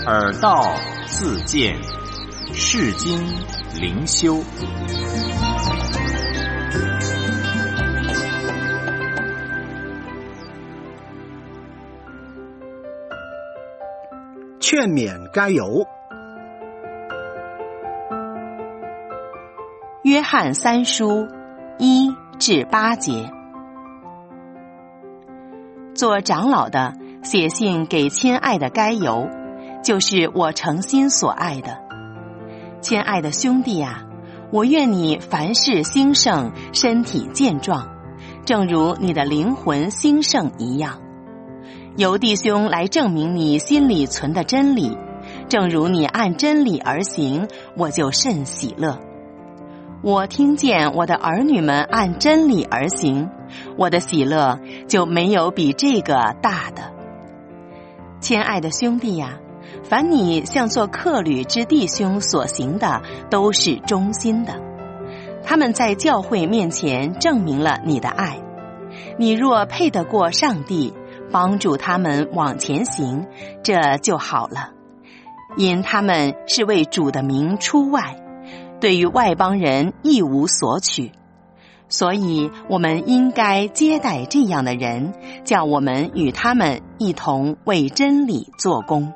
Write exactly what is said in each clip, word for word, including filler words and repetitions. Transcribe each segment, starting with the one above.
耳道自见，世经灵修。 劝勉该犹。 约翰三书一至八节。做长老的写信给亲爱的该犹，就是我诚心所爱的。亲爱的兄弟啊，我愿你凡事兴盛，身体健壮，正如你的灵魂兴盛一样。由弟兄来证明你心里存的真理，正如你按真理而行，我就甚喜乐。我听见我的儿女们按真理而行，我的喜乐就没有比这个大的。亲爱的兄弟呀，凡你向做客旅之弟兄所行的，都是忠心的。他们在教会面前证明了你的爱。你若配得过上帝，帮助他们往前行，这就好了。因他们是为主的名出外，对于外邦人一无所取，所以我们应该接待这样的人，叫我们与他们一同为真理做工。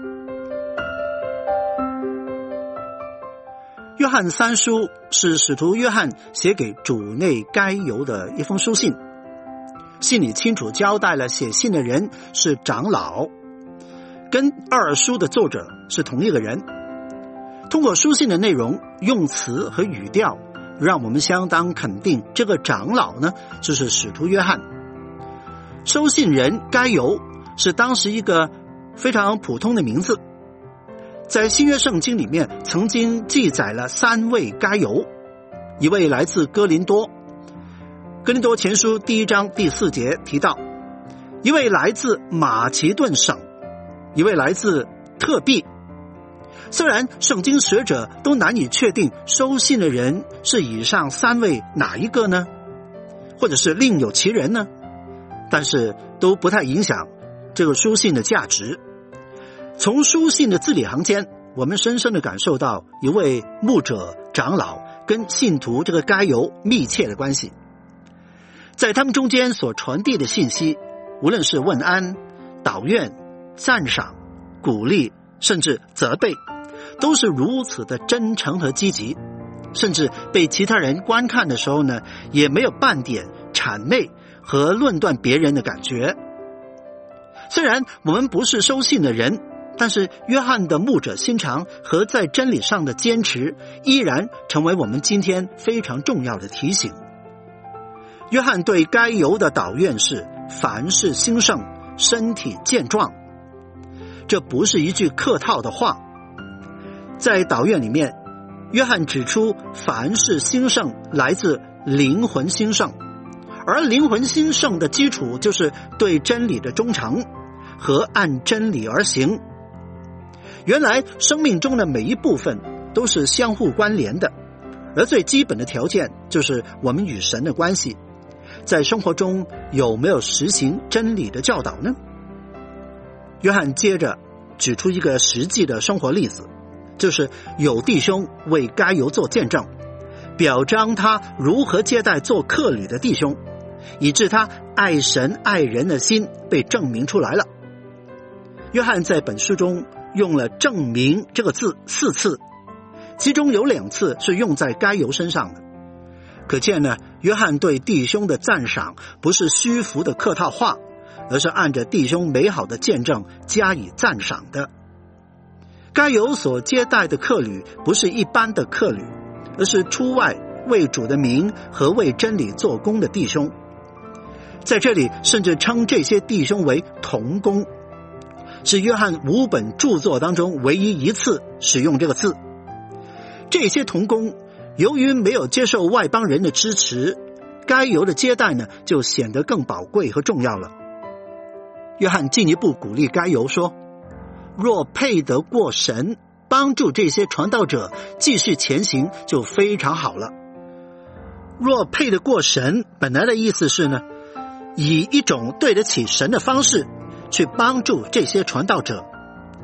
约翰三书是使徒约翰写给主内该犹的一封书信，信里清楚交代了写信的人是长老，跟二书的作者是同一个人。通过书信的内容、用词和语调，让我们相当肯定这个长老呢就是使徒约翰。收信人该犹是当时一个非常普通的名字，在新约圣经里面曾经记载了三位该犹，一位来自哥林多，哥林多前书第一章第四节提到，一位来自马其顿省，一位来自特庇。虽然圣经学者都难以确定收信的人是以上三位哪一个呢，或者是另有其人呢，但是都不太影响这个书信的价值。从书信的字里行间，我们深深地感受到一位牧者长老跟信徒这个该犹密切的关系。在他们中间所传递的信息，无论是问安、祷愿、赞赏、鼓励，甚至责备，都是如此的真诚和积极，甚至被其他人观看的时候呢，也没有半点谄媚和论断别人的感觉。虽然我们不是收信的人，但是约翰的牧者心肠和在真理上的坚持，依然成为我们今天非常重要的提醒。约翰对该犹的祷愿是凡事兴盛，身体健壮。这不是一句客套的话。在祷愿里面，约翰指出凡事兴盛来自灵魂兴盛，而灵魂兴盛的基础就是对真理的忠诚和按真理而行。原来生命中的每一部分都是相互关联的，而最基本的条件就是我们与神的关系。在生活中有没有实行真理的教导呢？约翰接着举出一个实际的生活例子，就是有弟兄为该犹做见证，表彰他如何接待做客旅的弟兄，以致他爱神爱人的心被证明出来了。约翰在本书中用了证明这个字四次，其中有两次是用在该犹身上的。可见呢，约翰对弟兄的赞赏不是虚浮的客套话，而是按着弟兄美好的见证加以赞赏的。该犹所接待的客旅不是一般的客旅，而是出外为主的名和为真理做工的弟兄。在这里甚至称这些弟兄为同工，是约翰五本著作当中唯一一次使用这个字。这些同工由于没有接受外邦人的支持，该犹的接待呢就显得更宝贵和重要了。约翰进一步鼓励该犹说，若配得过神，帮助这些传道者继续前行就非常好了。若配得过神，本来的意思是呢，以一种对得起神的方式去帮助这些传道者。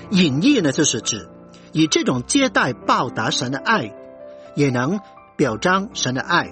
隐意呢，就是指以这种接待报答神的爱，也能表彰神的爱。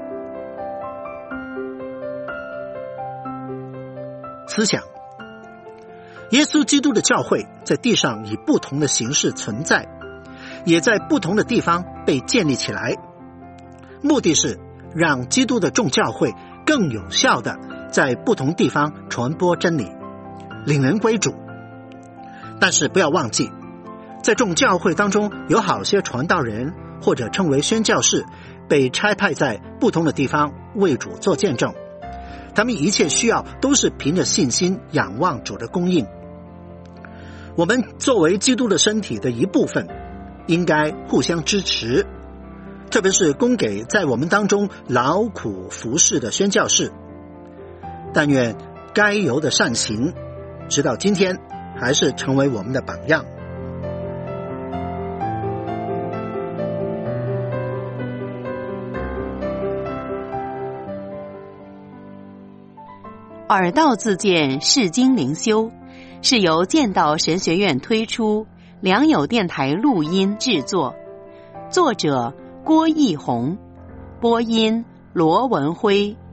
思想，耶稣基督的教会在地上以不同的形式存在，也在不同的地方被建立起来，目的是让基督的众教会更有效的在不同地方传播真理，领人归主。但是不要忘记，在众教会当中有好些传道人或者称为宣教士，被差派在不同的地方为主做见证，他们一切需要都是凭着信心仰望主的供应。我们作为基督的身体的一部分，应该互相支持，特别是供给在我们当中劳苦服侍的宣教士。但愿该有的善行直到今天还是成为我们的榜样。 耳道自荐释经灵修是由剑道神学院推出，良友电台录音制作，作者郭义宏，播音罗文辉。